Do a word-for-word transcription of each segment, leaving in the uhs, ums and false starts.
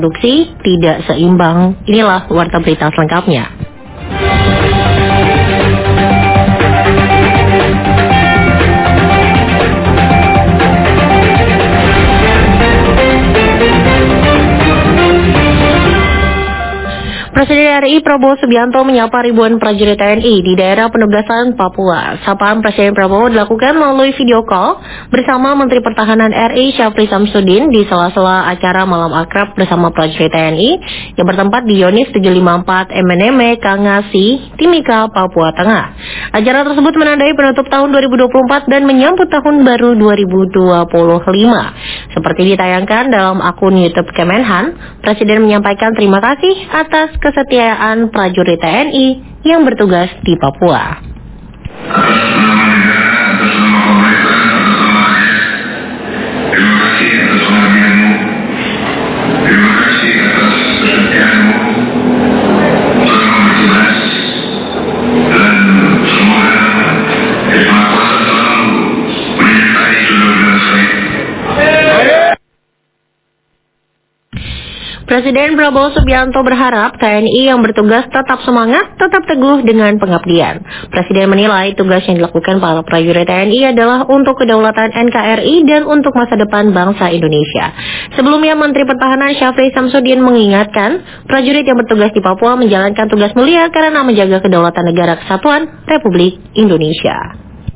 produksi tidak seimbang. Inilah warta berita selengkapnya. Presiden R I Prabowo Subianto menyapa ribuan prajurit T N I di daerah penugasan Papua. Sapaan Presiden Prabowo dilakukan melalui video call bersama Menteri Pertahanan R I Syafri Samsudin di sela-sela acara Malam Akrab bersama prajurit T N I yang bertempat di Yonis tujuh lima empat M N M E Kangasi, Timika, Papua Tengah. Acara tersebut menandai penutup tahun dua ribu dua puluh empat dan menyambut tahun baru dua ribu dua puluh lima. Seperti ditayangkan dalam akun YouTube Kemenhan, Presiden menyampaikan terima kasih atas kesetiaan prajurit T N I yang bertugas di Papua. Atas nama negara, atas nama pemerintah, atas nama rakyat, terima kasih atas pengabdianmu, terima kasih atas kesetiaanmu selama bertugas, dan semoga Yang Maha Kuasa selalu menyertai saudara-saudara saya. Presiden Prabowo Subianto berharap T N I yang bertugas tetap semangat, tetap teguh dengan pengabdian. Presiden menilai tugas yang dilakukan para prajurit T N I adalah untuk kedaulatan N K R I dan untuk masa depan bangsa Indonesia. Sebelumnya, Menteri Pertahanan Syafri Samsudin mengingatkan prajurit yang bertugas di Papua menjalankan tugas mulia karena menjaga kedaulatan negara kesatuan Republik Indonesia.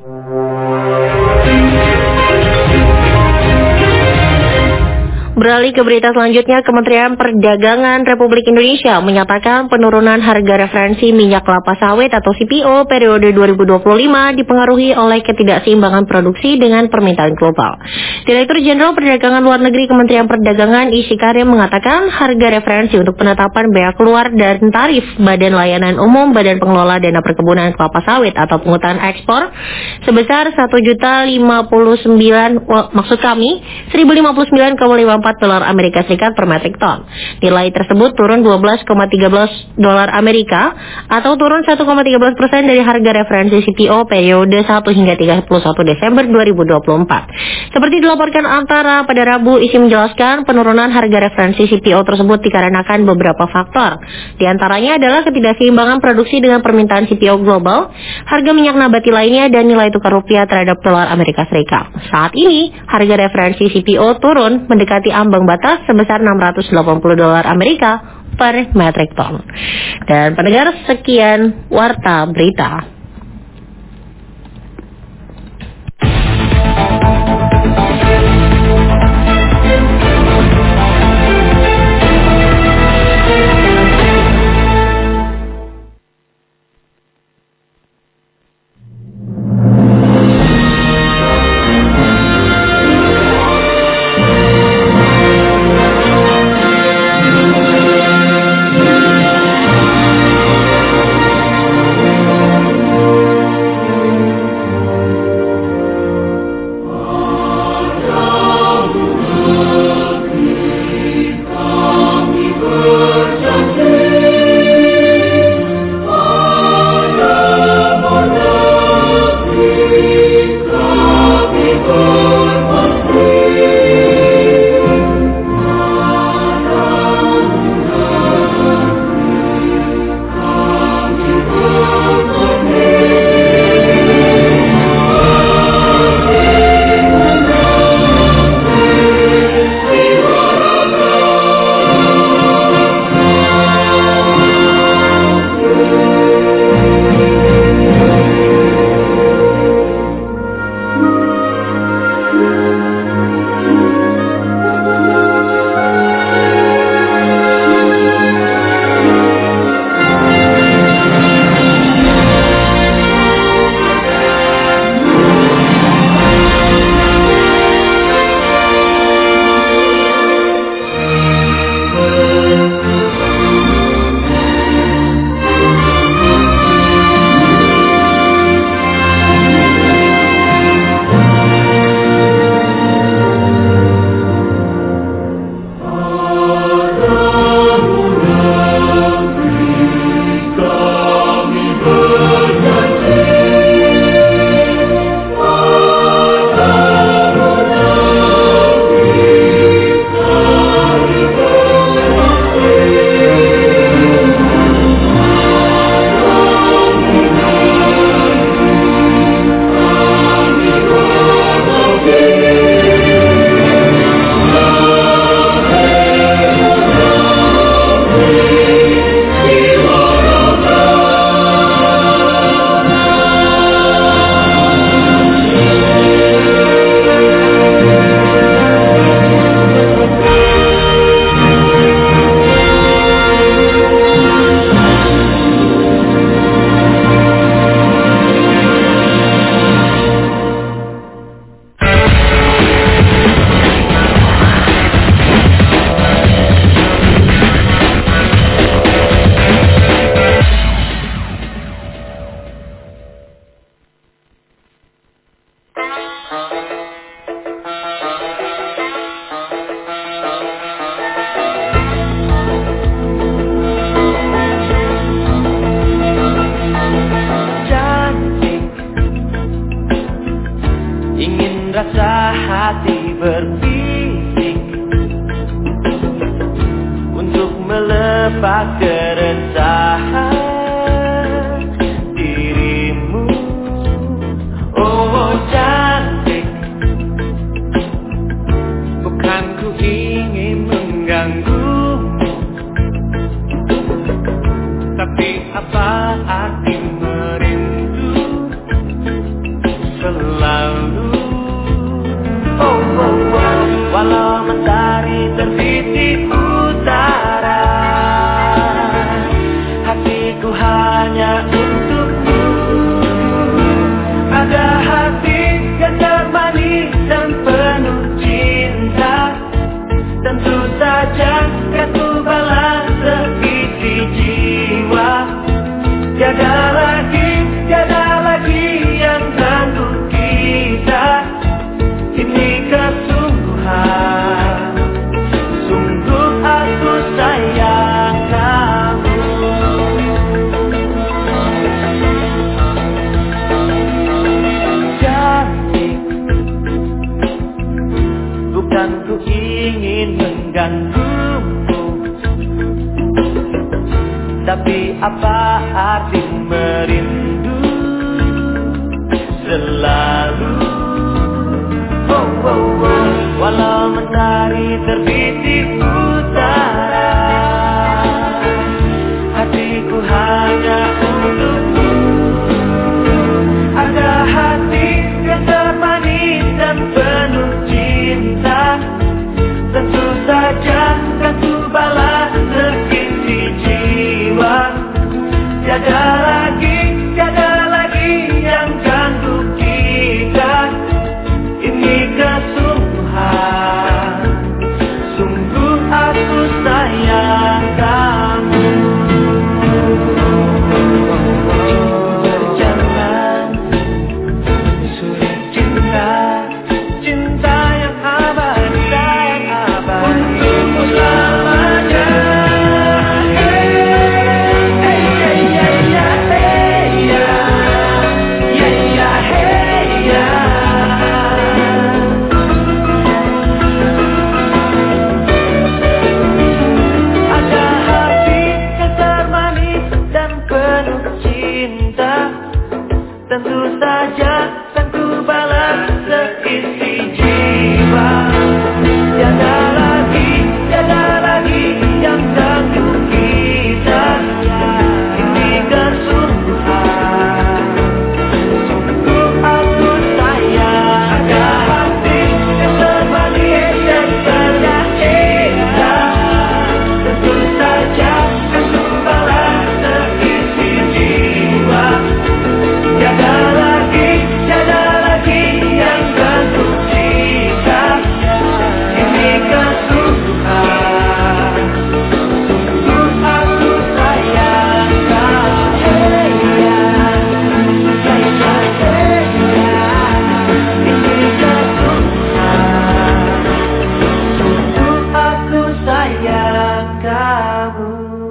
Beralih ke berita selanjutnya, Kementerian Perdagangan Republik Indonesia menyatakan penurunan harga referensi minyak kelapa sawit atau C P O periode dua ribu dua puluh lima dipengaruhi oleh ketidakseimbangan produksi dengan permintaan global. Direktur Jenderal Perdagangan Luar Negeri Kementerian Perdagangan Isy Karim mengatakan harga referensi untuk penetapan bea keluar dan tarif Badan Layanan Umum Badan Pengelola Dana Perkebunan Kelapa Sawit atau Pungutan Ekspor sebesar satu juta lima puluh sembilan maksud kami seribu lima puluh sembilan koma lima empat dolar Amerika Serikat per metrik ton. Nilai tersebut turun dua belas koma satu tiga dolar Amerika atau turun satu koma tiga belas persen dari harga referensi C P O periode satu hingga tiga puluh satu Desember dua ribu dua puluh empat. Seperti dilaporkan Antara pada Rabu, Isy menjelaskan penurunan harga referensi C P O tersebut dikarenakan beberapa faktor. Di antaranya adalah ketidakseimbangan produksi dengan permintaan C P O global, harga minyak nabati lainnya, dan nilai tukar rupiah terhadap dolar Amerika Serikat. Saat ini, harga referensi C P O turun mendekati ambang batas sebesar enam ratus delapan puluh dolar Amerika per metrik ton. Dan pendengar, sekian warta berita. menebak keresahan dirimu. Oh cantik, bukan ku ingin mengganggumu, tapi apa arti merindu selalu. Oh, oh, oh. Walau mentari terbit di utara, hatiku hanya untukmu. Ada hati yang termanis dan penuh cinta, tentu saja kan ku balas seisi jiwa. Tiada lagi, tiada lagi yang ganggu kita. Ini kesungguhan, sungguh aku sayang kamu. Cantik, bukan ku ingin mengganggumu, tapi apa arti merindu selalu. Oh, oh, oh. Walau mentari terbit di utara, hatiku hanya untukmu. Ada hati yang termanis dan penuh cinta, tentu saja kan ku balas seisi jiwa. Tiada lagi, tiada lagi yang ganggu kita. Ini kesungguhan, sungguh aku sayang kamu. Berjalan sulit cinta, cinta yang abadi, yang abadi untukmu selamanya. Hey, hey, hey, hey, hey, hey, hey, hey. Tentu saja kan ku balas seisi jiwa. Tiada lagi, tiada lagi yang ganggu kita. Ini kesungguhan, sungguh aku sayang. Ada hati yang termanis dan penuh cinta, tentu saja kan ku balas seisi jiwa. Tiada lagi, tiada lagi yang ganggu kita. Ini kesungguhan, sungguh aku sayang kamu. Hey ya, hey ya, hey ya. Ini kesungguhan, sungguh aku sayang kamu.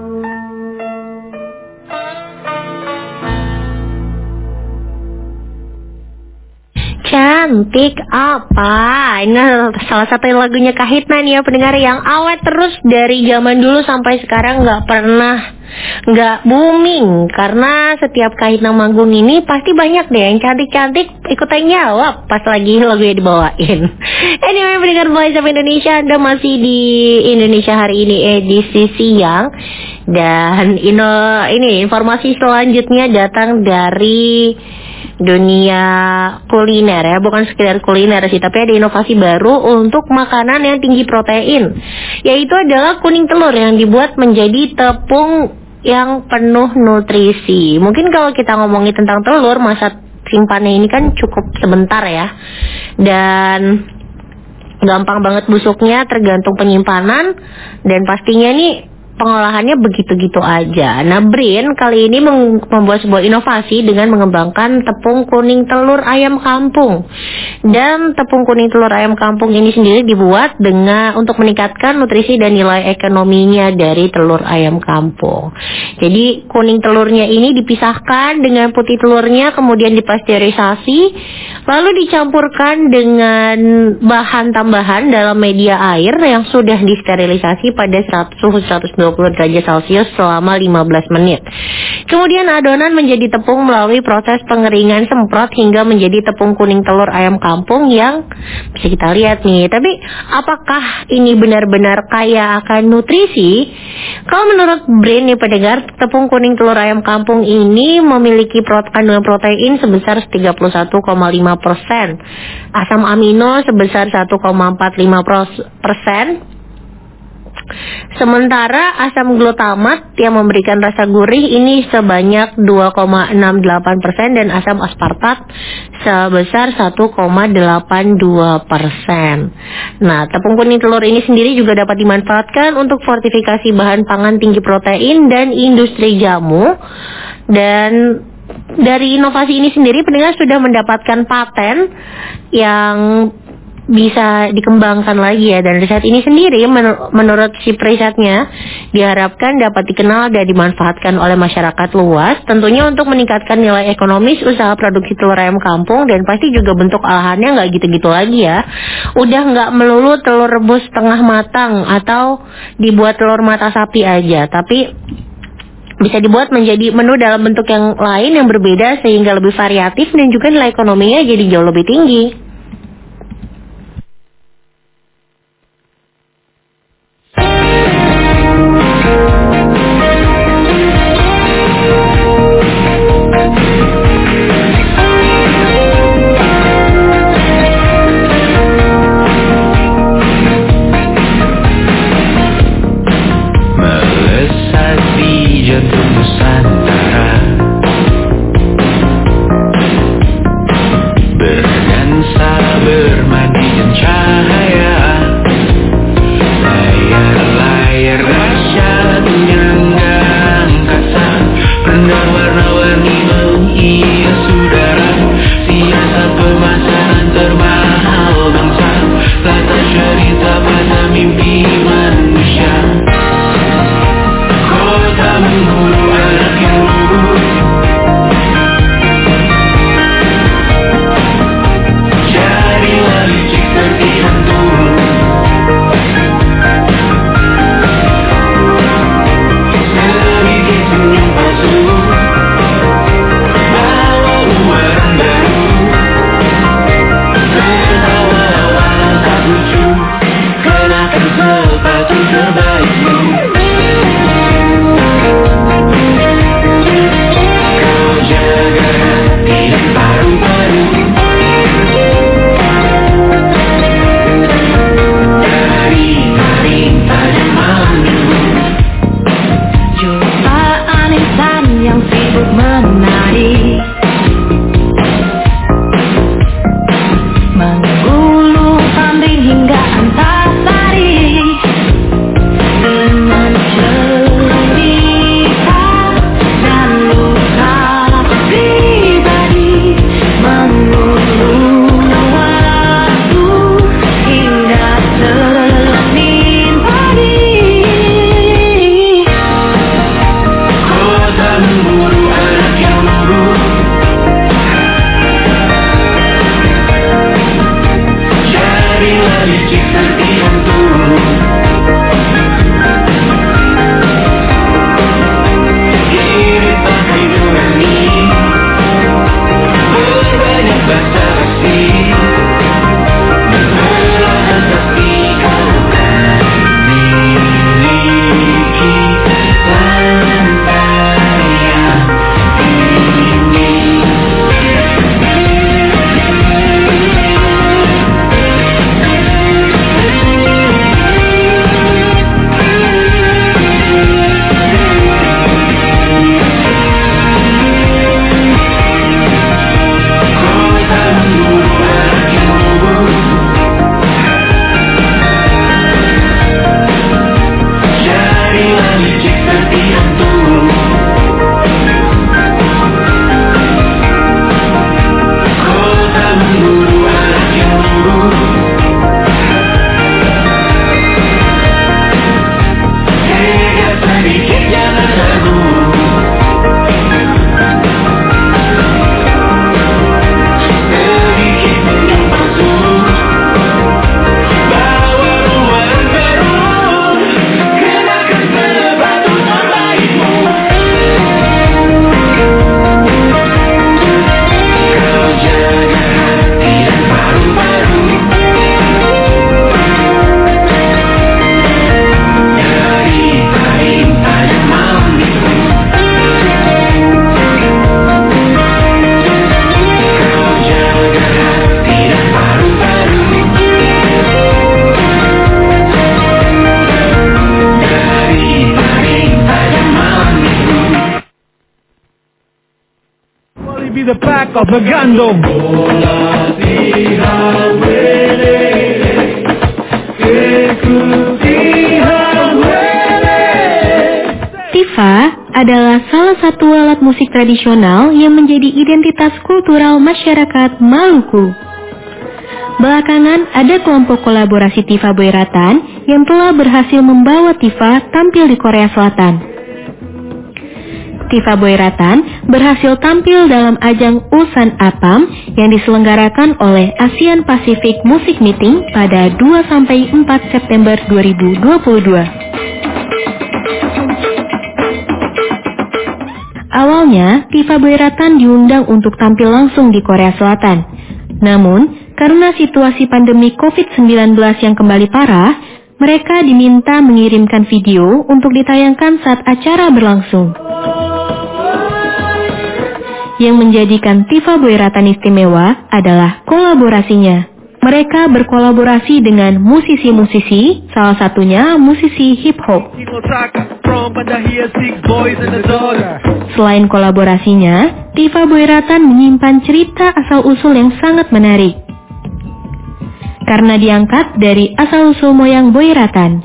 Cantik apa? Ini salah satu lagunya Kahitna nih ya pendengar, yang awet terus dari zaman dulu sampai sekarang, nggak pernah nggak booming. Karena setiap Kahitna manggung ini pasti banyak deh yang cantik-cantik ikutan jawab pas lagi lagunya dibawain. Anyway pendengar Voice of Indonesia, Anda masih di Indonesia Hari Ini edisi siang. Dan ino, ini informasi selanjutnya datang dari dunia kuliner ya, bukan sekedar kuliner sih, tapi ada inovasi baru untuk makanan yang tinggi protein, yaitu adalah kuning telur yang dibuat menjadi tepung yang penuh nutrisi. Mungkin kalau kita ngomongin tentang telur, masa simpannya ini kan cukup sebentar ya, dan gampang banget busuknya, tergantung penyimpanan, dan pastinya nih pengolahannya begitu-gitu aja. Nah, Brin kali ini membuat sebuah inovasi dengan mengembangkan tepung kuning telur ayam kampung. Dan tepung kuning telur ayam kampung ini sendiri dibuat dengan untuk meningkatkan nutrisi dan nilai ekonominya dari telur ayam kampung. Jadi kuning telurnya ini dipisahkan dengan putih telurnya, kemudian dipasteurisasi, lalu dicampurkan dengan bahan tambahan dalam media air yang sudah disterilisasi pada suhu seratus dua puluh derajat Celcius selama lima belas menit. Kemudian adonan menjadi tepung melalui proses pengeringan semprot hingga menjadi tepung kuning telur ayam kampung yang bisa kita lihat nih. Tapi apakah ini benar-benar kaya akan nutrisi? Kalau menurut Brain nih pendengar, tepung kuning telur ayam kampung ini memiliki prote- kandungan protein sebesar tiga puluh satu koma lima persen, asam amino sebesar satu koma empat lima persen. Sementara asam glutamat yang memberikan rasa gurih ini sebanyak dua koma enam delapan persen dan asam aspartat sebesar satu koma delapan dua persen. Nah, tepung kuning telur ini sendiri juga dapat dimanfaatkan untuk fortifikasi bahan pangan tinggi protein dan industri jamu. Dan dari inovasi ini sendiri pendengar sudah mendapatkan paten yang bisa dikembangkan lagi ya, dan riset ini sendiri menur- menurut si perisetnya diharapkan dapat dikenal dan dimanfaatkan oleh masyarakat luas, tentunya untuk meningkatkan nilai ekonomis usaha produksi telur ayam kampung. Dan pasti juga bentuk olahannya nggak gitu-gitu lagi ya, udah nggak melulu telur rebus setengah matang atau dibuat telur mata sapi aja, tapi bisa dibuat menjadi menu dalam bentuk yang lain yang berbeda sehingga lebih variatif dan juga nilai ekonominya jadi jauh lebih tinggi. Kota menghulu anak yang see the back of a gandong. Bola tirawele, Tifa adalah salah satu alat musik tradisional yang menjadi identitas kultural masyarakat Maluku. Belakangan ada kelompok kolaborasi Tifa Boyratan yang telah berhasil membawa Tifa tampil di Korea Selatan. Tifa Boyratan berhasil tampil dalam ajang Ulsan Apam yang diselenggarakan oleh ASEAN Pacific Music Meeting pada dua sampai empat September dua ribu dua puluh dua. Awalnya, Tifa Boyratan diundang untuk tampil langsung di Korea Selatan. Namun, karena situasi pandemi covid sembilan belas yang kembali parah, mereka diminta mengirimkan video untuk ditayangkan saat acara berlangsung. Yang menjadikan Tifa Boyratan istimewa adalah kolaborasinya. Mereka berkolaborasi dengan musisi-musisi, salah satunya musisi hip-hop. Selain kolaborasinya, Tifa Boyratan menyimpan cerita asal-usul yang sangat menarik. Karena diangkat dari asal-usul moyang Boyratan.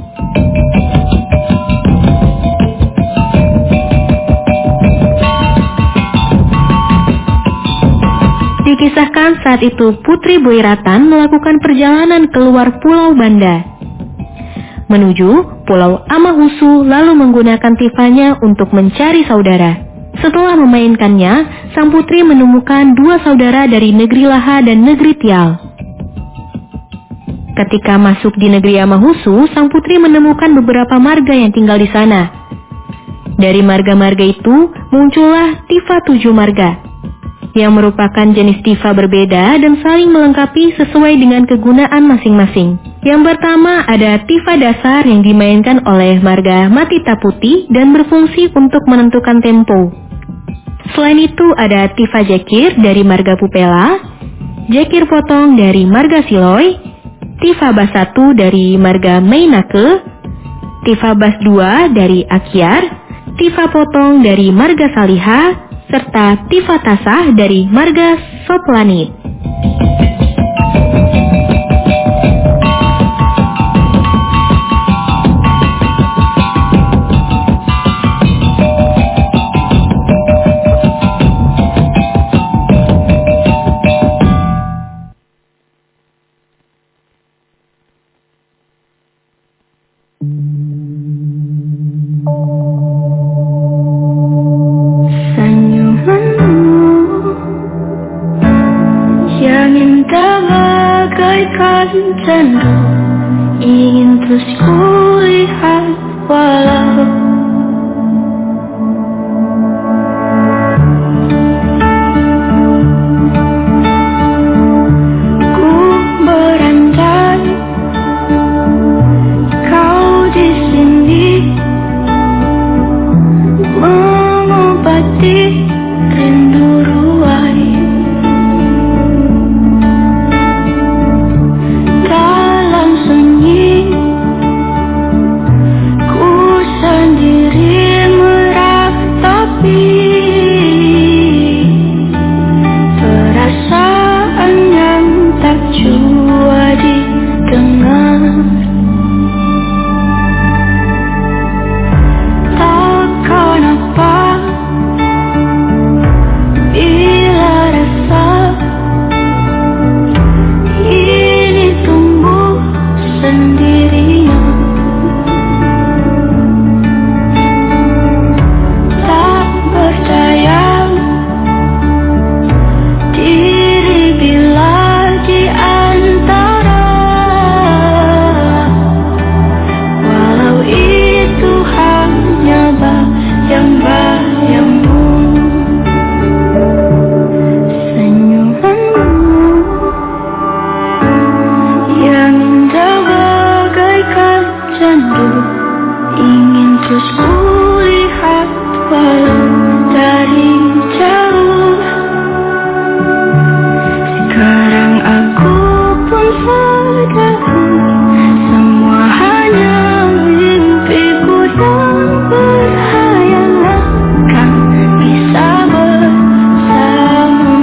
Dikisahkan saat itu Putri Boyratan melakukan perjalanan keluar Pulau Banda menuju Pulau Amahusu lalu menggunakan Tifanya untuk mencari saudara. Setelah memainkannya, sang putri menemukan dua saudara dari negeri Laha dan negeri Tial. Ketika masuk di negeri Amahusu, sang putri menemukan beberapa marga yang tinggal di sana. Dari marga-marga itu muncullah Tifa tujuh marga, yang merupakan jenis Tifa berbeda dan saling melengkapi sesuai dengan kegunaan masing-masing. Yang pertama ada Tifa dasar yang dimainkan oleh marga Matita Putih dan berfungsi untuk menentukan tempo. Selain itu ada Tifa Jekir dari marga Pupela, Jekir potong dari marga Siloy, Tifa Bas satu dari marga Mainake, Tifa Bas dua dari Akyar, Tifa potong dari marga Saliha, serta Tifa Tasah dari marga Soplanit. Candu ingin terus kulihat walau ku berantai, kau di sini mengobati rindu ruai. Bersama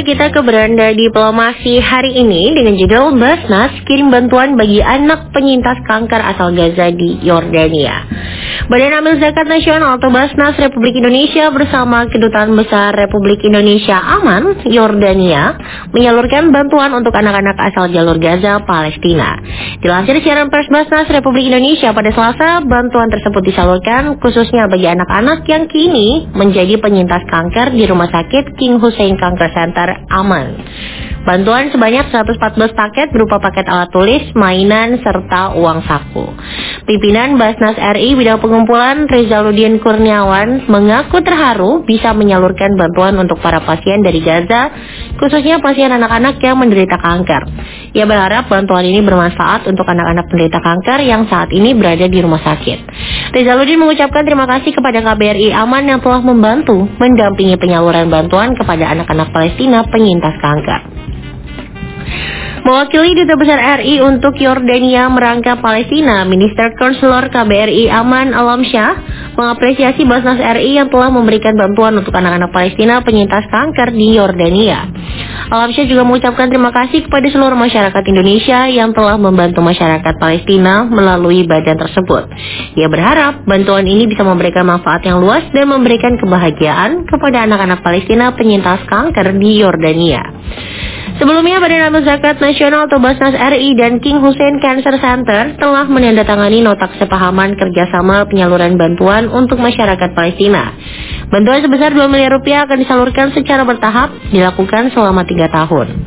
kita ke beranda diplomasi hari ini dengan judul Basnas kirim bantuan bagi anak penyintas kanker asal Gaza di Yordania. Badan Amil Zakat Nasional atau Basnas Republik Indonesia bersama Kedutaan Besar Republik Indonesia Aman, Yordania, menyalurkan bantuan untuk anak-anak asal jalur Gaza, Palestina. Dilansir siaran pers Basnas Republik Indonesia pada Selasa, bantuan tersebut disalurkan khususnya bagi anak-anak yang kini menjadi penyintas kanker di Rumah Sakit King Hussein Cancer Center Aman. Bantuan sebanyak seratus empat belas paket berupa paket alat tulis, mainan, serta uang saku. Pimpinan Basnas R I Bidang Pengumpulan Rezaluddin Kurniawan mengaku terharu bisa menyalurkan bantuan untuk para pasien dari Gaza, khususnya pasien anak-anak yang menderita kanker. Ia berharap bantuan ini bermanfaat untuk anak-anak penderita kanker yang saat ini berada di rumah sakit. Rezaluddin mengucapkan terima kasih kepada K B R I Aman yang telah membantu mendampingi penyaluran bantuan kepada anak-anak Palestina penyintas kanker. Mewakili Duta Besar R I untuk Yordania merangkap Palestina, Minister Konselor K B R I Aman Alamsyah mengapresiasi Basnas R I yang telah memberikan bantuan untuk anak-anak Palestina penyintas kanker di Yordania. Alamsyah juga mengucapkan terima kasih kepada seluruh masyarakat Indonesia yang telah membantu masyarakat Palestina melalui badan tersebut. Ia berharap bantuan ini bisa memberikan manfaat yang luas dan memberikan kebahagiaan kepada anak-anak Palestina penyintas kanker di Yordania. Sebelumnya, Badan Amil Zakat Nasional atau Basnas R I dan King Hussein Cancer Center telah menandatangani nota kesepahaman kerjasama penyaluran bantuan untuk masyarakat Palestina. Bantuan sebesar dua miliar rupiah akan disalurkan secara bertahap, dilakukan selama tiga tahun.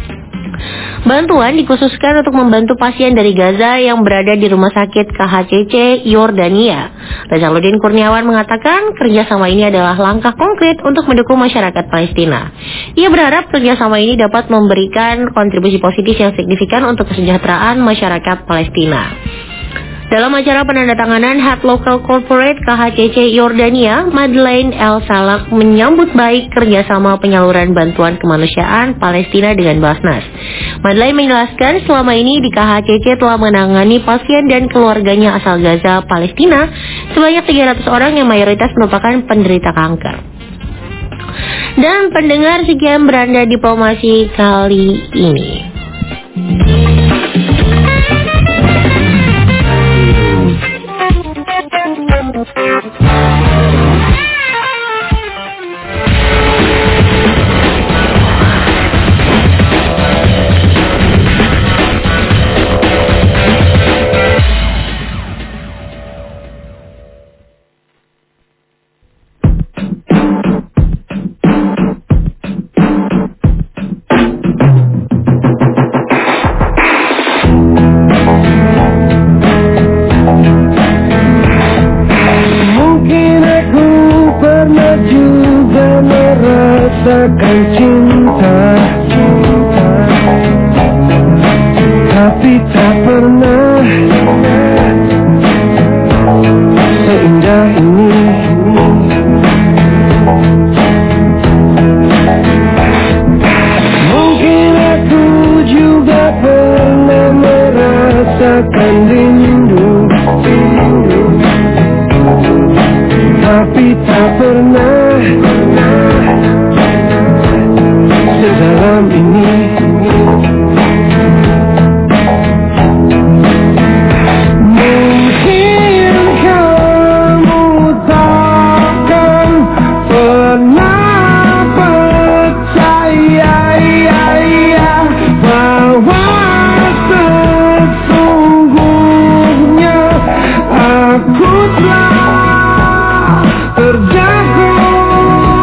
Bantuan dikhususkan untuk membantu pasien dari Gaza yang berada di Rumah Sakit K H C C Yordania. Rezaluddin Kurniawan mengatakan kerjasama ini adalah langkah konkret untuk mendukung masyarakat Palestina. Ia berharap kerjasama ini dapat memberikan kontribusi positif yang signifikan untuk kesejahteraan masyarakat Palestina. Dalam acara penandatanganan Head Local Corporate K H C C Yordania, Madeleine El Salak menyambut baik kerjasama penyaluran bantuan kemanusiaan Palestina dengan Basnas. Madeleine menjelaskan selama ini di K H C C telah menangani pasien dan keluarganya asal Gaza, Palestina sebanyak tiga ratus orang yang mayoritas merupakan penderita kanker. Dan pendengar, sekian beranda diplomasi kali ini. Merasakan cinta, tapi tak pernah seindah ini. Mungkin aku juga pernah merasakan rindu, tapi tak pernah sedalam ini. Mungkin kamu takkan pernah percaya bahwa sesungguhnya aku telah terjatuh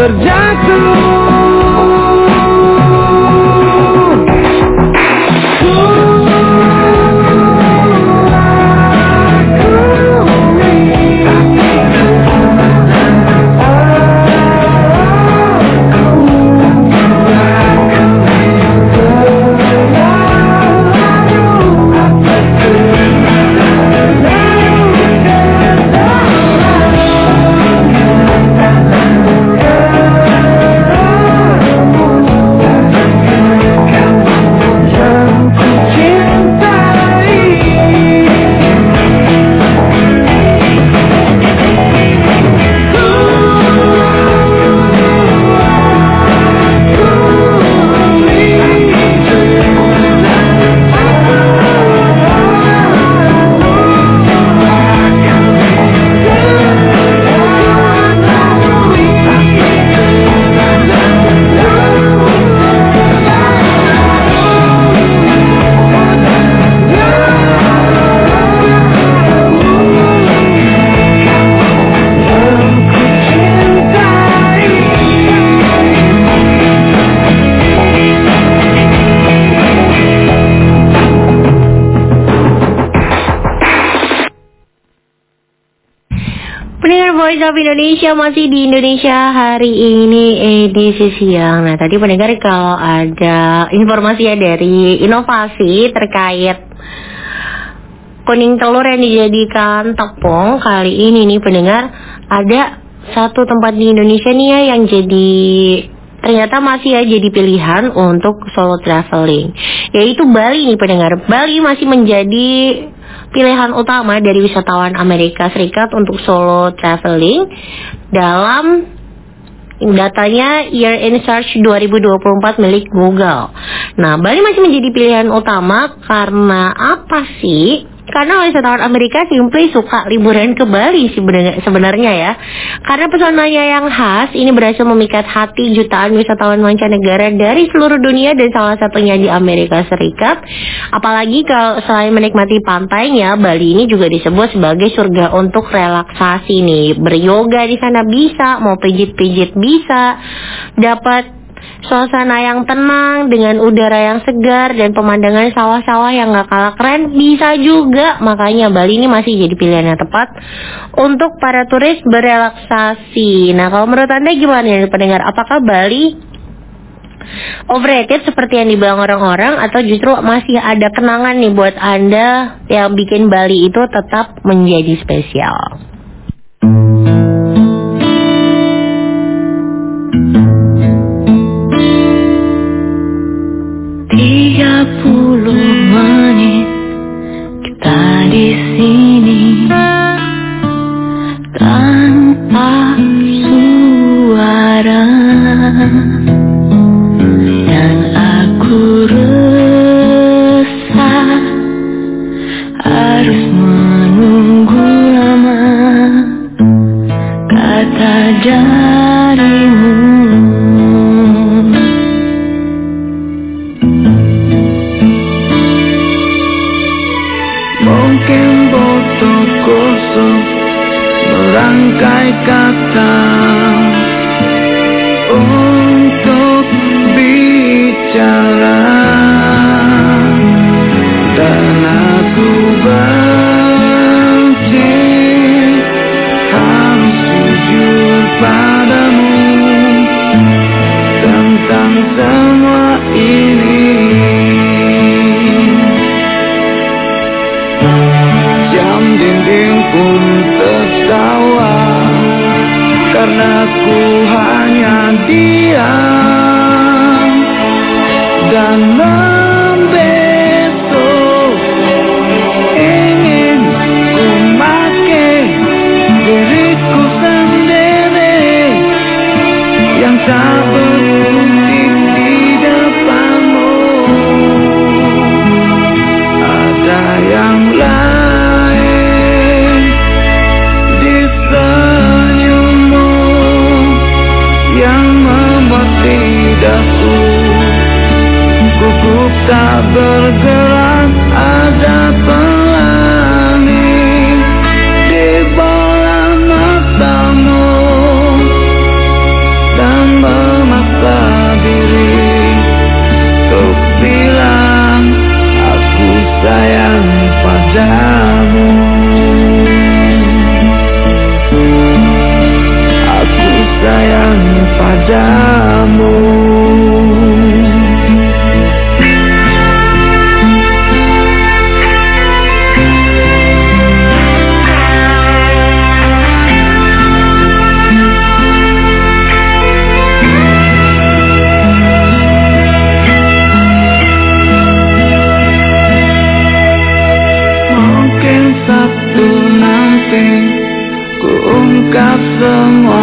terjatuh. Voice of Indonesia masih di Indonesia hari ini edisi siang. Nah tadi pendengar kalau ada informasi ya dari inovasi terkait kuning telur yang dijadikan tepung, kali ini nih pendengar ada satu tempat di Indonesia nih ya yang jadi ternyata masih ya jadi pilihan untuk solo traveling, yaitu Bali nih pendengar. Bali masih menjadi pilihan utama dari wisatawan Amerika Serikat untuk solo traveling dalam datanya Year in Search dua ribu dua puluh empat milik Google. Nah, Bali masih menjadi pilihan utama karena apa sih? Karena wisatawan Amerika simply suka liburan ke Bali sih sebenarnya ya. Karena pesonanya yang khas ini berhasil memikat hati jutaan wisatawan mancanegara dari seluruh dunia dan salah satunya di Amerika Serikat. Apalagi kalau selain menikmati pantainya, Bali ini juga disebut sebagai surga untuk relaksasi nih. Beryoga di sana bisa, mau pijit-pijit bisa, dapat suasana yang tenang dengan udara yang segar dan pemandangan sawah-sawah yang gak kalah keren bisa juga. Makanya Bali ini masih jadi pilihan yang tepat untuk para turis berrelaksasi. Nah kalau menurut Anda gimana ya pendengar? Apakah Bali overrated seperti yang dibilang orang-orang, atau justru masih ada kenangan nih buat Anda yang bikin Bali itu tetap menjadi spesial? Tiga puluh menit kita di sini tanpa suara, dan aku resah harus menunggu lama kata darimu. Mungkin botol kosong merangkai kata untuk bicara, dan aku benci harus jujur padamu tentang semua ini. Jam dinding pun tertawa karena ku hanya diam dan membesok. Ingin ku make diriku sendiri yang tak berkutik di depanmu. Ada yang lain di senyummu yang membuat lidahku gugup tak bergerak. Ada pelangi di bola matamu dan padamu. Ungkap semua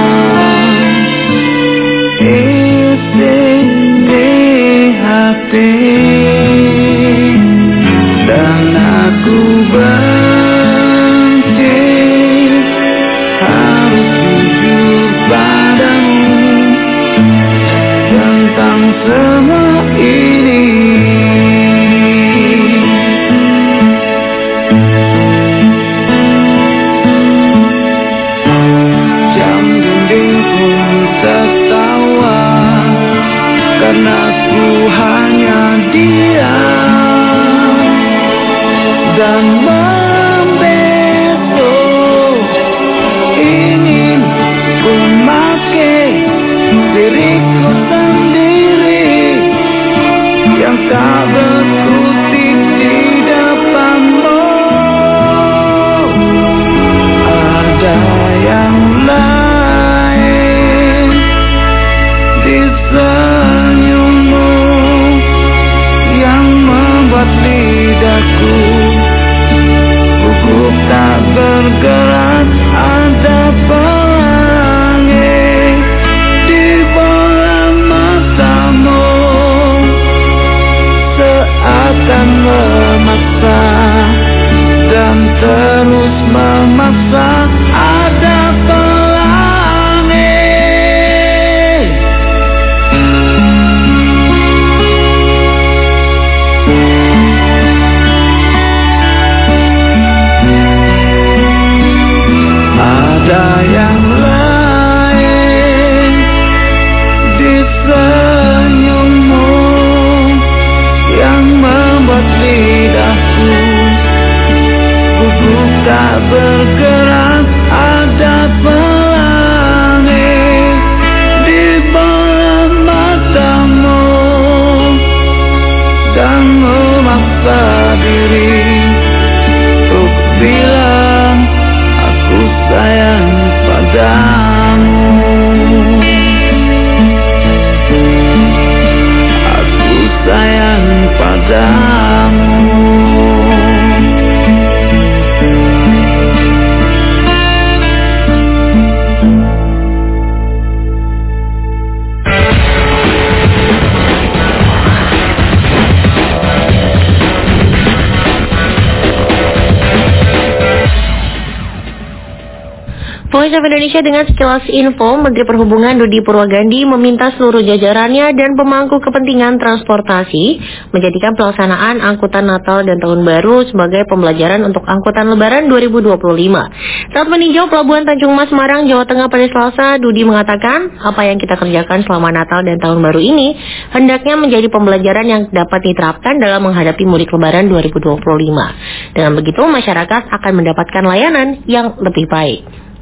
isi di hati, dan aku benci harus jujur padamu tentang semua ini. Karena ku hanya diam dan membeso, ingin ku make diriku sendiri yang tak berkutik di depanmu. Ada yang lain di senyummu yang membuat lidahku gugup tak bergerak. Ada pelangi di bola matamu, seakan memaksa dan terus memaksa. Ada ada yang lain di senyummu yang membuat lidahku gugup tak bergerak. Ada pelangi di bola matamu dan memaksa diri untuk bilang aku sayang padamu. Aku sayang padamu. Voice of Indonesia dengan sekilas info. Menteri Perhubungan Dudi Purwagandi meminta seluruh jajarannya dan pemangku kepentingan transportasi menjadikan pelaksanaan angkutan Natal dan Tahun Baru sebagai pembelajaran untuk angkutan Lebaran dua ribu dua puluh lima. Saat meninjau Pelabuhan Tanjung Mas, Semarang, Jawa Tengah pada Selasa, Dudi mengatakan apa yang kita kerjakan selama Natal dan Tahun Baru ini hendaknya menjadi pembelajaran yang dapat diterapkan dalam menghadapi mudik Lebaran dua ribu dua puluh lima. Dengan begitu, masyarakat akan mendapatkan layanan yang lebih baik.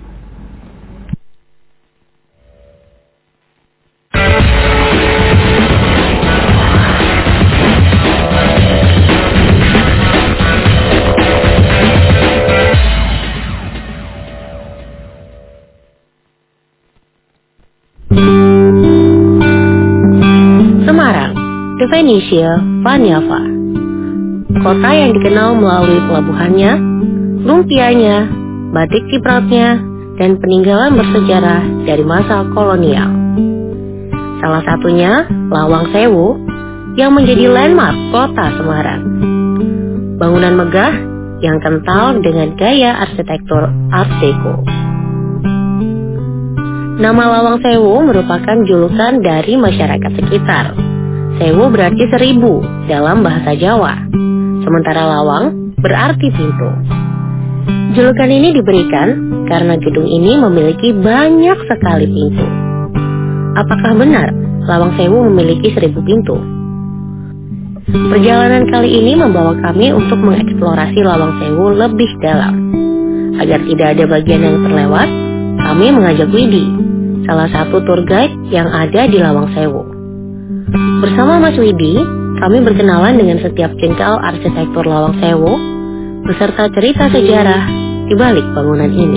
Semarang, The Venetia Vanyava, kota yang dikenal melalui pelabuhannya, lumpianya, batik cipratnya, dan peninggalan bersejarah dari masa kolonial. Salah satunya Lawang Sewu yang menjadi landmark kota Semarang. Bangunan megah yang kental dengan gaya arsitektur Art Deco. Nama Lawang Sewu merupakan julukan dari masyarakat sekitar. Sewu berarti seribu dalam bahasa Jawa, sementara lawang berarti pintu. Julukan ini diberikan karena gedung ini memiliki banyak sekali pintu. Apakah benar Lawang Sewu memiliki seribu pintu? Perjalanan kali ini membawa kami untuk mengeksplorasi Lawang Sewu lebih dalam. Agar tidak ada bagian yang terlewat, kami mengajak Widi, salah satu tour guide yang ada di Lawang Sewu. Bersama Mas Widi, kami berkenalan dengan setiap jengkal arsitektur Lawang Sewu, beserta cerita sejarah di balik bangunan ini.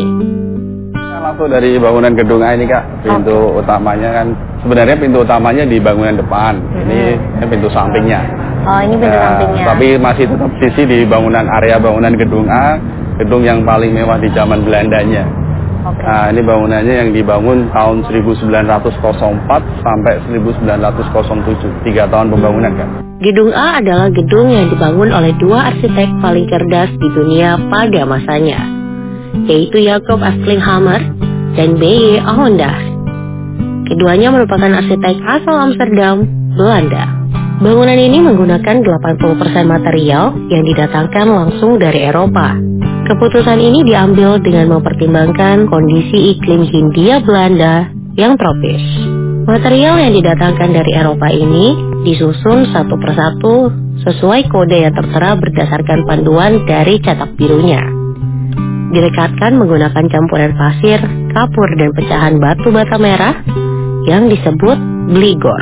Langsung dari bangunan gedung A ini Kak, pintu okay. utamanya kan, sebenarnya pintu utamanya di bangunan depan, mm-hmm. ini, ini pintu sampingnya. Oh ini pintu nah, sampingnya. Tapi masih tetap sisi di bangunan area bangunan gedung A, gedung yang paling mewah di zaman Belandanya. Okay. Nah ini bangunannya yang dibangun tahun seribu sembilan ratus empat sampai seribu sembilan ratus tujuh, tiga tahun pembangunan Kak. Gedung A adalah gedung yang dibangun oleh dua arsitek paling cerdas di dunia pada masanya, yaitu Jacob Astlinghammer dan B Y Ahonda. Keduanya merupakan arsitek asal Amsterdam, Belanda. Bangunan ini menggunakan delapan puluh persen material yang didatangkan langsung dari Eropa. Keputusan ini diambil dengan mempertimbangkan kondisi iklim Hindia Belanda yang tropis. Material yang didatangkan dari Eropa ini disusun satu persatu sesuai kode yang tertera berdasarkan panduan dari cetak birunya. Direkatkan menggunakan campuran pasir, kapur, dan pecahan batu bata merah yang disebut bligor.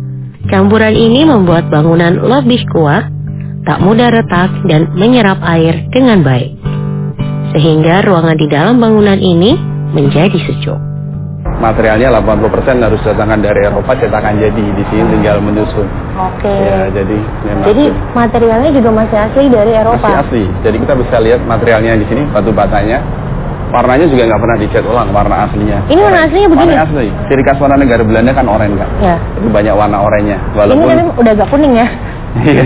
Campuran ini membuat bangunan lebih kuat, tak mudah retak, dan menyerap air dengan baik, sehingga ruangan di dalam bangunan ini menjadi sejuk. Materialnya delapan puluh persen harus datangkan dari Eropa, cetakan jadi, di sini tinggal menyusun. Oke. Okay. Ya, jadi Jadi materialnya juga masih asli dari Eropa. Masih asli. Jadi kita bisa lihat materialnya di sini, batu batanya. Warnanya juga nggak pernah dicat ulang, warna aslinya. Ini warna aslinya begini? Warna asli. Ciri khas warna negara Belanda kan oranye Kak. Ya. Jadi banyak warna oranye. Walaupun ini kan udah agak kuning ya? Iya.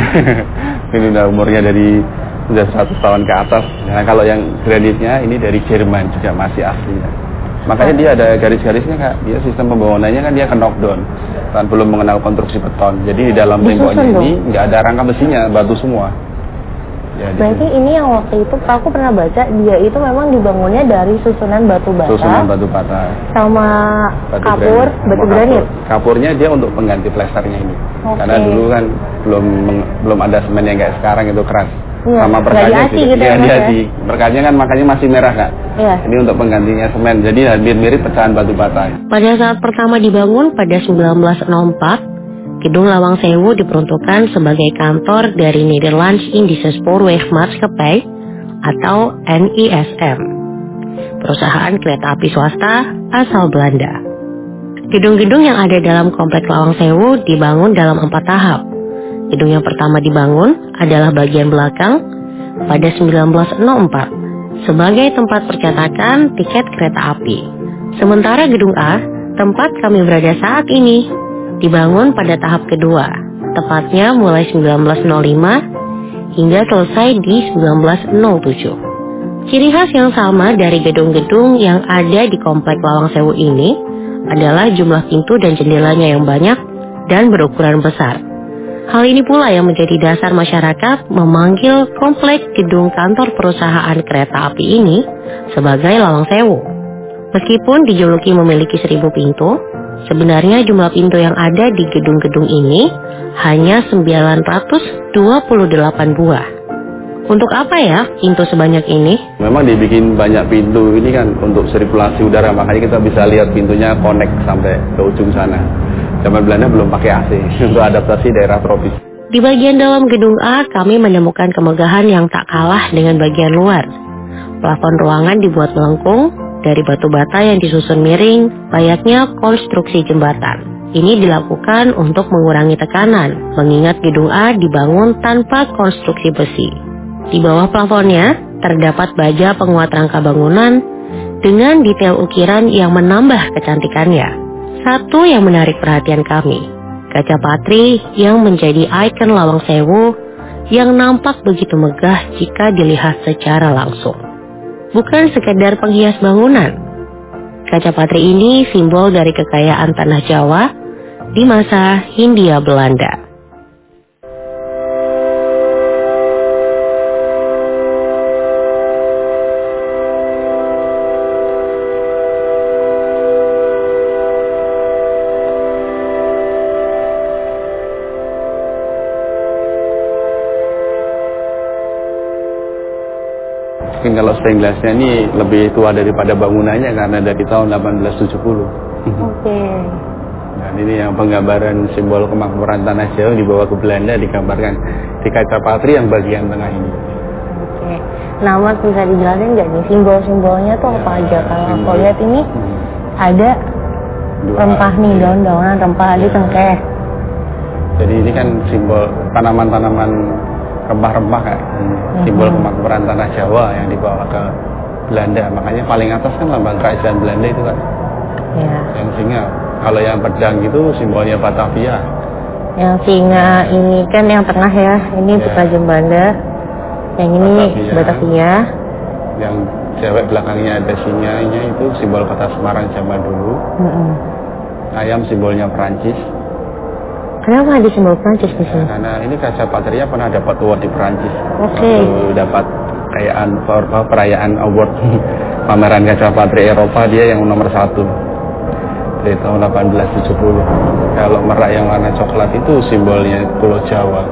Ini udah umurnya dari sudah seratus tahun ke atas. Nah kalau yang granitnya ini dari Jerman juga masih aslinya. Makanya dia ada garis-garisnya Kak. Dia sistem pembangunannya kan dia ke knockdown, kan belum mengenal konstruksi beton. Jadi di dalam temboknya ini nggak ada rangka besinya, batu semua. Ya, berarti ini yang waktu itu aku pernah baca, dia itu memang dibangunnya dari susunan batu bata. Susunan batu bata. Sama batu kapur, granit. batu granit. Kapur. Kapurnya dia untuk pengganti plesternya ini. Okay. Karena dulu kan belum belum ada semen yang kayak sekarang itu keras. Ya, sama perkanya gitu, gitu ya, dia di perkanya kan makanya masih merah Kak. Ya. Ini untuk penggantinya semen, jadi hampir mirip pecahan batu bata. Pada saat pertama dibangun pada seribu sembilan ratus empat, gedung Lawang Sewu diperuntukkan sebagai kantor dari Nederlands Indische Spoorwegmaatschappij atau N I S M, perusahaan kereta api swasta asal Belanda. Gedung-gedung yang ada dalam komplek Lawang Sewu dibangun dalam empat tahap. Gedung yang pertama dibangun adalah bagian belakang pada seribu sembilan ratus empat sebagai tempat percetakan tiket kereta api. Sementara gedung A, tempat kami berada saat ini, dibangun pada tahap kedua, tepatnya mulai seribu sembilan ratus lima hingga selesai di seribu sembilan ratus tujuh. Ciri khas yang sama dari gedung-gedung yang ada di komplek Lawang Sewu ini adalah jumlah pintu dan jendelanya yang banyak dan berukuran besar. Hal ini pula yang menjadi dasar masyarakat memanggil komplek gedung kantor perusahaan kereta api ini sebagai Lawang Sewu. Meskipun dijuluki memiliki seribu pintu, sebenarnya jumlah pintu yang ada di gedung-gedung ini hanya sembilan ratus dua puluh delapan buah. Untuk apa ya pintu sebanyak ini? Memang dibikin banyak pintu ini kan untuk sirkulasi udara, makanya kita bisa lihat pintunya connect sampai ke ujung sana. Zaman Belanda belum pakai A C untuk adaptasi daerah tropis. Di bagian dalam gedung A, kami menemukan kemegahan yang tak kalah dengan bagian luar. Plafon ruangan dibuat melengkung dari batu bata yang disusun miring, layaknya konstruksi jembatan. Ini dilakukan untuk mengurangi tekanan, mengingat gedung A dibangun tanpa konstruksi besi. Di bawah plafonnya, terdapat baja penguat rangka bangunan dengan detail ukiran yang menambah kecantikannya. Satu yang menarik perhatian kami, kaca patri yang menjadi ikon Lawang Sewu yang nampak begitu megah jika dilihat secara langsung. Bukan sekedar penghias bangunan, kaca patri ini simbol dari kekayaan tanah Jawa di masa Hindia Belanda. Mungkin kalau stained glassnya ini lebih tua daripada bangunannya karena dari tahun delapan belas tujuh puluh. Oke. Dan ini yang penggambaran simbol kemakmuran tanah Jawa dibawa ke Belanda digambarkan di kaca patri yang bagian tengah ini. Oke. Nah, Mas bisa dijelasin nggak nih simbol-simbolnya tuh apa aja? Kalau aku lihat ini Hmm. ada Dua, rempah nih, iya. daun-daunan rempah di Iya. cengkeh. Jadi ini kan simbol tanaman-tanaman rempah-rempah kan, simbol Mhm. kemakmuran tanah Jawa yang dibawa ke Belanda. Makanya paling atas kan lambang kerajaan Belanda itu kan, Ya. yang singa. Kalau yang pedang itu simbolnya Batavia. Yang singa ini kan yang tengah ya, ini Ya. kerajaan Belanda. Yang ini Batavia. Batavia. Yang cewek belakangnya ada singanya itu simbol kota Semarang zaman dulu. Mm-mm. Ayam simbolnya Perancis. Kenapa ada simbol Prancis di Ya, sini? karena ini kaca patria pernah dapat award di Perancis. Oke. Waktu dapat perayaan perayaan award pameran kaca patria Eropa, dia yang nomor satu dari tahun delapan belas tujuh puluh. Kalau merak yang warna coklat itu simbolnya Pulau Jawa.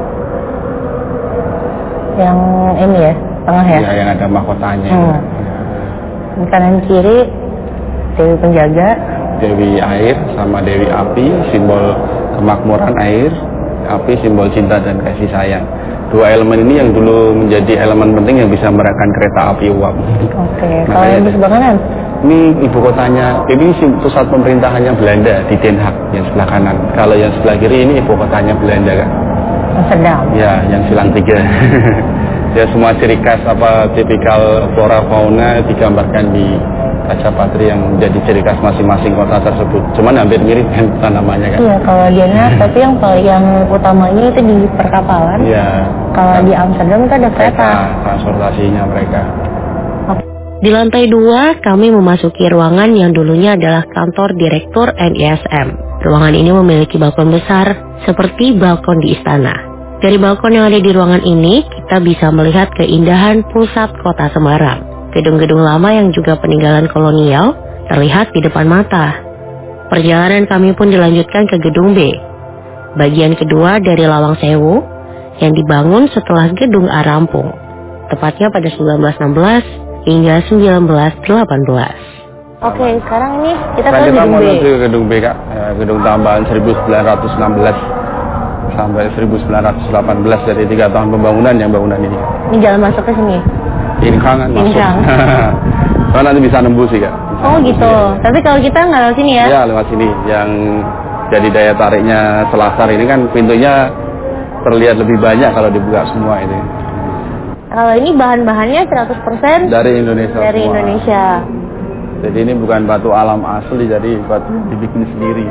Yang ini ya, tengah ya. Ya, yang ada mahkotanya. Hmm. Di kanan kiri Dewi Penjaga. Dewi air sama Dewi api, simbol kemakmuran air. Api simbol cinta dan kasih sayang. Dua elemen ini yang dulu menjadi elemen penting yang bisa merekan kereta api uap. Oke. Kalau Makanya yang di sebelah kanan? Ini ibu kotanya, ini sim- pusat pemerintahannya Belanda di Den Haag yang sebelah kanan. Kalau yang sebelah kiri ini ibu kotanya Belanda kan. Amsterdam. Ya, yang silang tiga. Ya, semua ciri khas apa tipikal flora fauna digambarkan di kaca patri yang menjadi ciri khas masing-masing kota tersebut. Cuman hampir mirip kan tanamannya kan. Iya, kalau di Den Haag, tapi yang paling yang utamanya itu di perkapalan. Iya. Kalau di Amsterdam itu ada kereta. Transportasinya mereka. Di lantai dua, kami memasuki ruangan yang dulunya adalah kantor Direktur N I S M. Ruangan ini memiliki balkon besar, seperti balkon di istana. Dari balkon yang ada di ruangan ini, kita bisa melihat keindahan pusat kota Semarang. Gedung-gedung lama yang juga peninggalan kolonial terlihat di depan mata. Perjalanan kami pun dilanjutkan ke gedung B, bagian kedua dari Lawang Sewu, yang dibangun setelah gedung A rampung, tepatnya pada seribu sembilan ratus enam belas hingga seribu sembilan ratus delapan belas. Oke, sekarang ini kita ke Sekarang kita gedung B. menuju ke gedung B, Kak. Ya, gedung tambahan seribu sembilan ratus enam belas sampai seribu sembilan ratus delapan belas, dari tiga tahun pembangunan yang bangunan ini. Ini jalan masuk ke sini. Ini kangen masuk. Inkrang. Soalnya nanti bisa nembus sih, Kak. Bisa Oh nembus gitu. sini. Tapi kalau kita nggak lewat sini ya? Ya, lewat sini. Yang jadi daya tariknya Selasar ini kan pintunya terlihat lebih banyak kalau dibuka semua ini. Kalau ini bahan-bahannya seratus persen Dari Indonesia dari semua. Indonesia. Jadi ini bukan batu alam asli, jadi batu dibikin sendiri.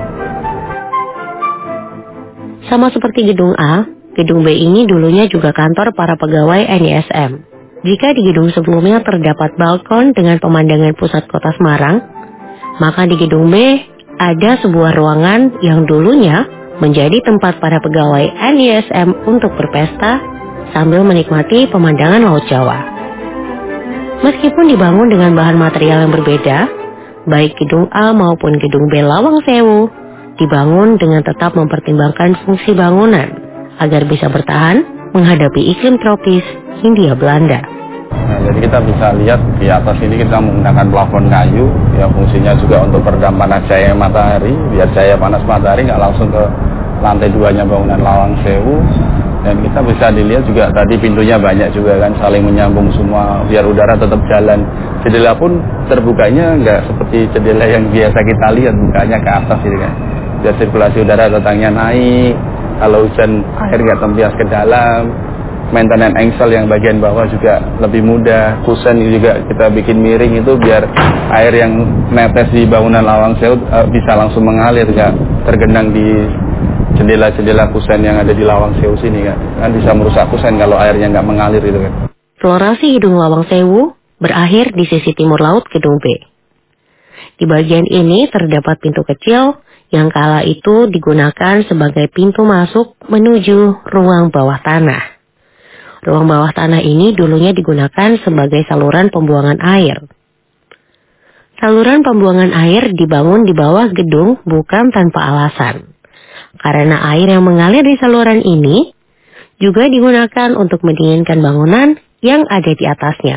Sama seperti gedung A, gedung B ini dulunya juga kantor para pegawai N I S M. Jika di gedung sebelumnya terdapat balkon dengan pemandangan pusat kota Semarang, maka di gedung B ada sebuah ruangan yang dulunya menjadi tempat para pegawai N I S M untuk berpesta sambil menikmati pemandangan Laut Jawa. Meskipun dibangun dengan bahan material yang berbeda, baik gedung A maupun gedung B Lawang Sewu dibangun dengan tetap mempertimbangkan fungsi bangunan agar bisa bertahan menghadapi iklim tropis Hindia Belanda. Nah, jadi kita bisa lihat di atas ini kita menggunakan plafon kayu, ya fungsinya juga untuk peredam panas cahaya matahari, biar cahaya panas matahari nggak langsung ke lantai duanya bangunan Lawang Sewu. Dan kita bisa dilihat juga tadi pintunya banyak juga kan, saling menyambung semua biar udara tetap jalan. Jendela pun terbukanya nggak seperti jendela yang biasa kita lihat, bukanya ke atas gitu kan. Biar sirkulasi udara datangnya naik, kalau hujan air nggak tempias ke dalam. Maintenance engsel yang bagian bawah juga lebih mudah. Kusen juga kita bikin miring itu biar air yang netes di bangunan Lawang Sewu uh, bisa langsung mengalir, nggak tergenang di jendela-jendela kusen yang ada di Lawang Sewu sini kan. Kan bisa merusak kusen kalau airnya nggak mengalir itu kan. Florasi gedung Lawang Sewu berakhir di sisi timur laut gedung B. Di bagian ini terdapat pintu kecil yang kala itu digunakan sebagai pintu masuk menuju ruang bawah tanah. Ruang bawah tanah ini dulunya digunakan sebagai saluran pembuangan air. Saluran pembuangan air dibangun di bawah gedung bukan tanpa alasan. Karena air yang mengalir di saluran ini juga digunakan untuk mendinginkan bangunan yang ada di atasnya.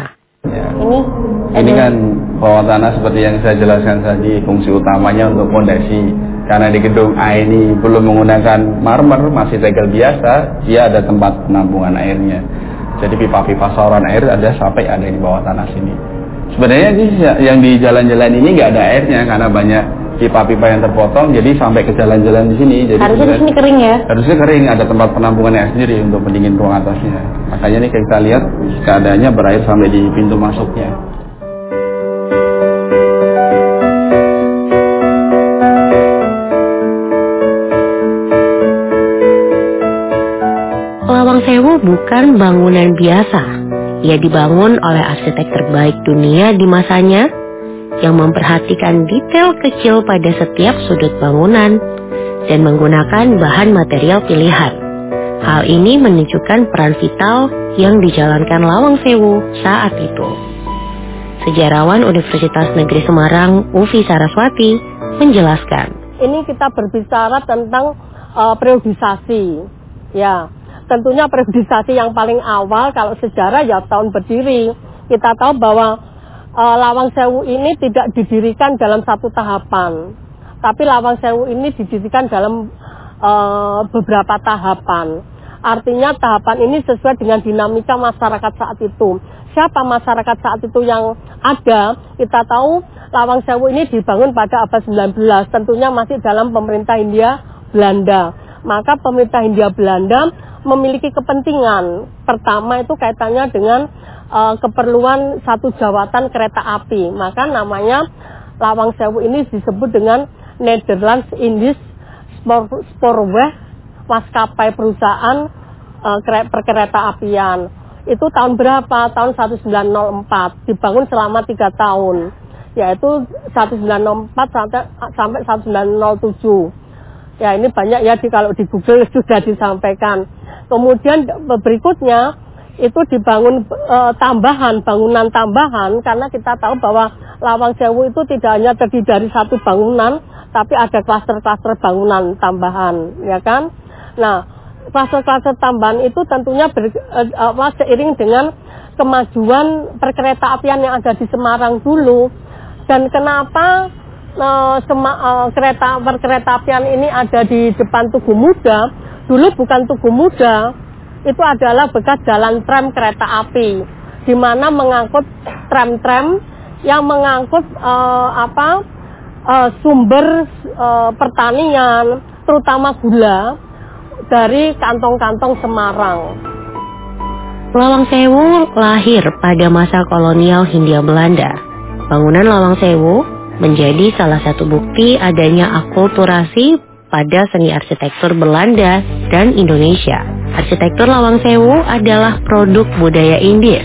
Ya. Ini Ini kan bawah tanah seperti yang saya jelaskan tadi, fungsi utamanya untuk fondasi. Karena di gedung A ini belum menggunakan marmer, masih tegel biasa, dia ada tempat penampungan airnya. Jadi pipa-pipa saluran air ada sampai ada di bawah tanah sini. Sebenarnya di, yang di jalan-jalan ini nggak ada airnya karena banyak pipa-pipa yang terpotong, jadi sampai ke jalan-jalan di sini. Jadi harusnya di sini kering ya? Harusnya kering, ada tempat penampungan air sendiri untuk pendingin ruang atasnya. Makanya nih kita lihat keadaannya berair sampai di pintu masuknya. Lawang Sewu bukan bangunan biasa. Ia dibangun oleh arsitek terbaik dunia di masanya yang memperhatikan detail kecil pada setiap sudut bangunan dan menggunakan bahan material pilihan. Hal ini menunjukkan peran vital yang dijalankan Lawang Sewu saat itu. Sejarawan Universitas Negeri Semarang, Ufi Saraswati, menjelaskan. Ini kita berbicara tentang uh, periodisasi, ya. Tentunya periodisasi yang paling awal kalau sejarah ya tahun berdiri. Kita tahu bahwa e, Lawang Sewu ini tidak didirikan dalam satu tahapan. Tapi Lawang Sewu ini didirikan dalam e, beberapa tahapan. Artinya tahapan ini sesuai dengan dinamika masyarakat saat itu. Siapa masyarakat saat itu yang ada? Kita tahu Lawang Sewu ini dibangun pada abad sembilan belas. Tentunya masih dalam pemerintah Hindia Belanda. Maka pemerintah Hindia Belanda memiliki kepentingan. Pertama itu kaitannya dengan uh, keperluan satu jawatan kereta api. Maka namanya Lawang Sewu ini disebut dengan Netherlands Indisch Spoorweg, maskapai perusahaan uh, perkereta apian. Itu tahun berapa? Tahun seribu sembilan ratus empat. Dibangun selama tiga tahun. Yaitu seribu sembilan ratus empat sampai seribu sembilan ratus tujuh. Ya ini banyak ya di, kalau di Google sudah disampaikan. Kemudian berikutnya itu dibangun e, tambahan, bangunan tambahan, karena kita tahu bahwa Lawang Sewu itu tidak hanya terdiri dari satu bangunan, tapi ada klaster-klaster bangunan tambahan, ya kan? Nah, klaster-klaster tambahan itu tentunya ber, e, e, seiring dengan kemajuan perkereta-apian yang ada di Semarang dulu. Dan kenapa e, sema, e, kereta perkereta-apian ini ada di depan Tugu Muda? Dulu bukan Tugu Muda, itu adalah bekas jalan tram kereta api, di mana mengangkut tram-tram yang mengangkut uh, apa uh, sumber uh, pertanian, terutama gula, dari kantong-kantong Semarang. Lawang Sewu lahir pada masa kolonial Hindia Belanda. Bangunan Lawang Sewu menjadi salah satu bukti adanya akulturasi pada seni arsitektur Belanda dan Indonesia. Arsitektur Lawang Sewu adalah produk budaya Indisch,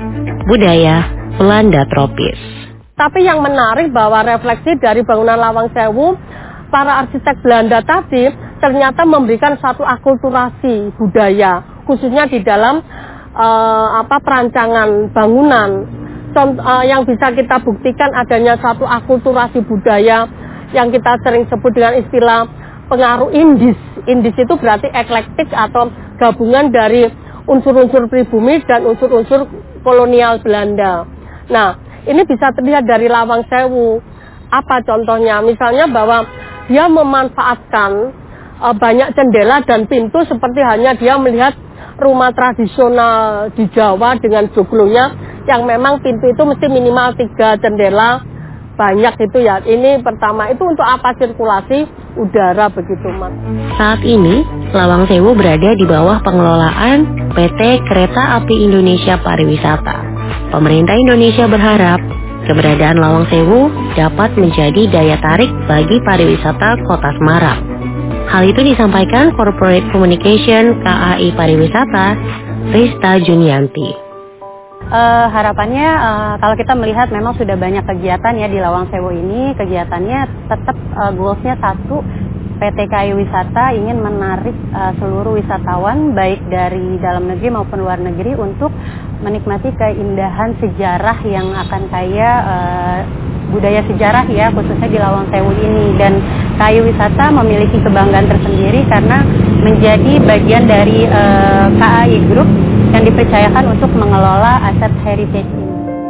budaya Belanda tropis. Tapi yang menarik bahwa refleksi dari bangunan Lawang Sewu, para arsitek Belanda tadi ternyata memberikan satu akulturasi budaya, khususnya di dalam uh, apa perancangan bangunan. Contoh, uh, yang bisa kita buktikan adanya satu akulturasi budaya yang kita sering sebut dengan istilah pengaruh Indisch. Indisch itu berarti eklektik atau gabungan dari unsur-unsur pribumi dan unsur-unsur kolonial Belanda. Nah, ini bisa terlihat dari Lawang Sewu. Apa contohnya? Misalnya bahwa dia memanfaatkan uh, banyak jendela dan pintu seperti hanya dia melihat rumah tradisional di Jawa dengan joglonya yang memang pintu itu mesti minimal tiga jendela. Banyak itu ya. Ini pertama itu untuk apa? Sirkulasi udara begitu, Mas. Saat ini, Lawang Sewu berada di bawah pengelolaan P T Kereta Api Indonesia Pariwisata. Pemerintah Indonesia berharap keberadaan Lawang Sewu dapat menjadi daya tarik bagi pariwisata Kota Semarang. Hal itu disampaikan Corporate Communication K A I Pariwisata, Rista Junianti. Uh, harapannya uh, kalau kita melihat memang sudah banyak kegiatan ya di Lawang Sewu ini, kegiatannya tetap uh, goalsnya satu, P T K A I Wisata ingin menarik uh, seluruh wisatawan baik dari dalam negeri maupun luar negeri untuk menikmati keindahan sejarah yang akan kaya uh, budaya sejarah ya, khususnya di Lawang Sewu ini. Dan K A I Wisata memiliki kebanggaan tersendiri karena menjadi bagian dari uh, K A I Group yang dipercayakan untuk mengelola aset heritage ini.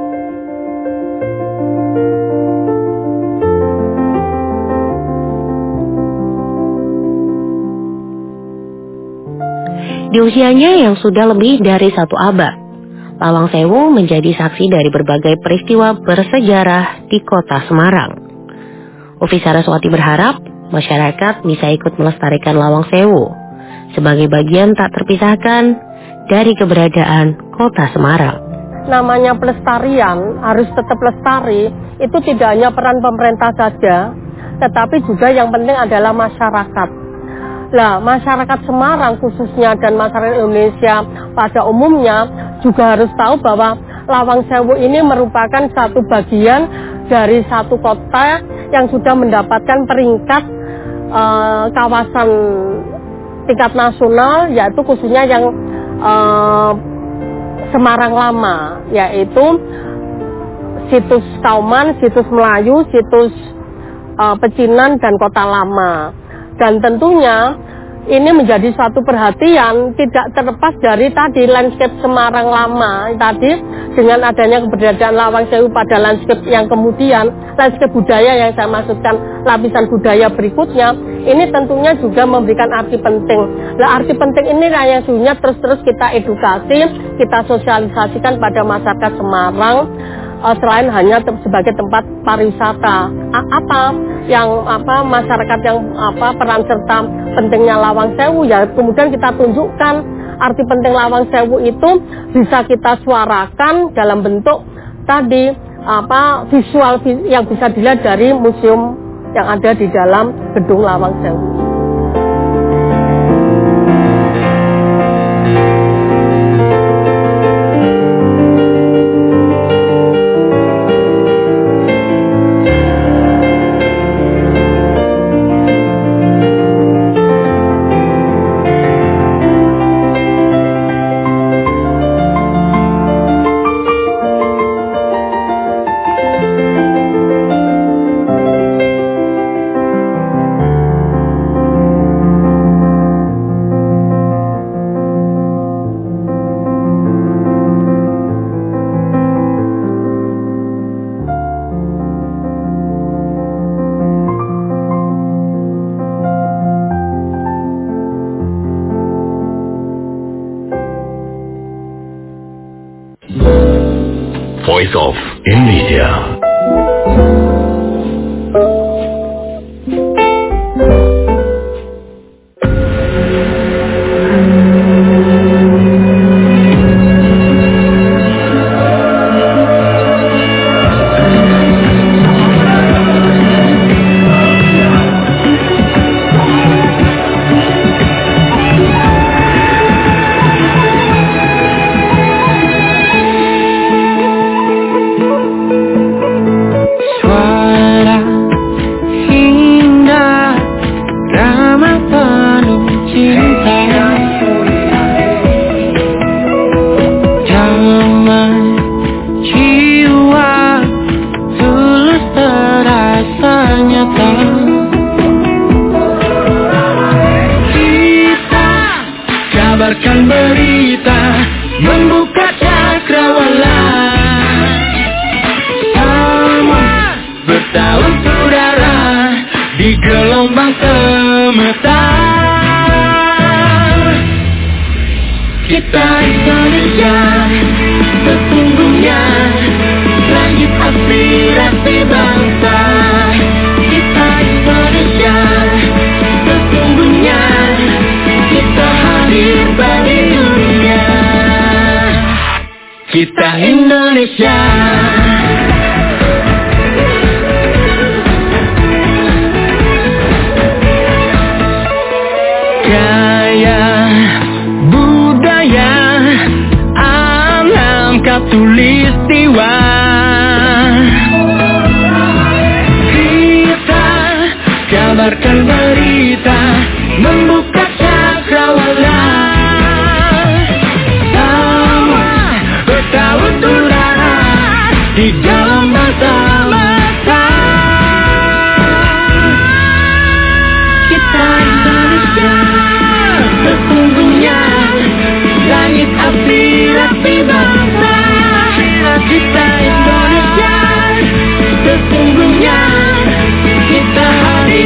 Di usianya yang sudah lebih dari satu abad, Lawang Sewu menjadi saksi dari berbagai peristiwa bersejarah di kota Semarang. Ufi Saraswati berharap masyarakat bisa ikut melestarikan Lawang Sewu sebagai bagian tak terpisahkan dari keberadaan kota Semarang. Namanya pelestarian harus tetap lestari, itu tidak hanya peran pemerintah saja, tetapi juga yang penting adalah masyarakat. Nah, masyarakat Semarang khususnya dan masyarakat Indonesia pada umumnya juga harus tahu bahwa Lawang Sewu ini merupakan satu bagian dari satu kota yang sudah mendapatkan peringkat uh, kawasan tingkat nasional, yaitu khususnya yang uh, Semarang Lama, yaitu situs Kauman, situs Melayu, situs uh, Pecinan, dan Kota Lama. Dan tentunya ini menjadi suatu perhatian tidak terlepas dari tadi landscape Semarang Lama tadi, dengan adanya keberadaan Lawang Sewu pada landscape yang kemudian landscape budaya yang saya maksudkan lapisan budaya berikutnya, ini tentunya juga memberikan arti penting. Nah, arti penting ini yang sebenarnya terus-terus kita edukasi, kita sosialisasikan pada masyarakat Semarang, uh, selain hanya te- sebagai tempat pariwisata. A- apa yang apa masyarakat yang apa peran serta pentingnya Lawang Sewu, ya kemudian kita tunjukkan arti penting Lawang Sewu itu bisa kita suarakan dalam bentuk tadi apa visual yang bisa dilihat dari museum yang ada di dalam gedung Lawang Sewu. Voice of Indonesia. Menyebarkan berita, membuka cakrawala. Sama bertahun saudara di gelombang semesta. Kita Indonesia, sesungguhnya langit aspirasi bangsa. Kita Indonesia, sesungguhnya kita hadir bagi dunia. Kita Indonesia. Gaya budaya alam katulistiwa. Kita kabarkan berita, membuka cakrawala. Sama bertahun saudara di dalam masa-masa. Kita Indonesia, sesungguhnya langit aspirasi bangsa. Kita